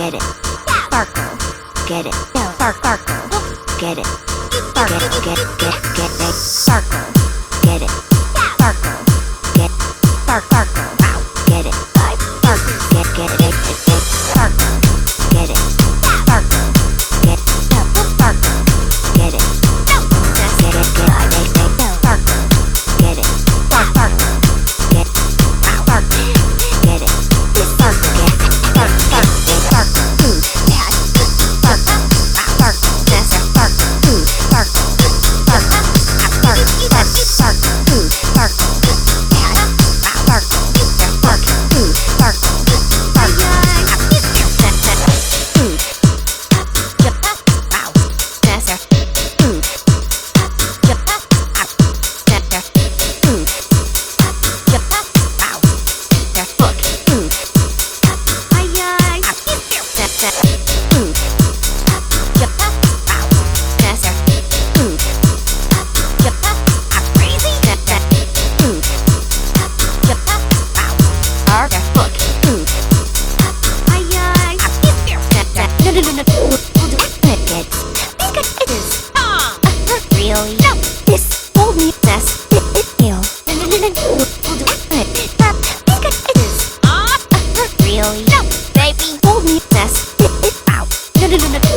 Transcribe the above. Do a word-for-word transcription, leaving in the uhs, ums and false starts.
get it. Sparkle, get it. Spark, sparkle, get it. Sparkle, get, get, get it. Sparkle, get it. Sparkle, get, spark, sparkle, wow, get it. Sparkle, get, get it, it, it. Sparkle, get it. Sparkle, get, sparkle, get it. Get it, get it, it, it. Sparkle, get it. Spark, sparkle, get, spark, get it. Sparkle, get, spark, spark, get sparkle, food, yeah. Sparkle, sparkle, that's a sparkle, food, sparkle, sparkle, spark, spark, sparkle, food, sparkle, yeah. Sparkle, sparkle, food, sparkle, sparkle, food. Wow, that's a food. That's a food. Wow, that's book, food. Ay, ay, that's a food. Wow, that's a food. I'm crazy, that's a food. Wow, are the book, food. Ay, ay, that's a no, no, no, no. We'll do it. Get it is. Really? No, this old me mess. It real. No, no, no, no. We'll do it. It is. Really? No, baby. Old me mess. It out. No, no, no, no.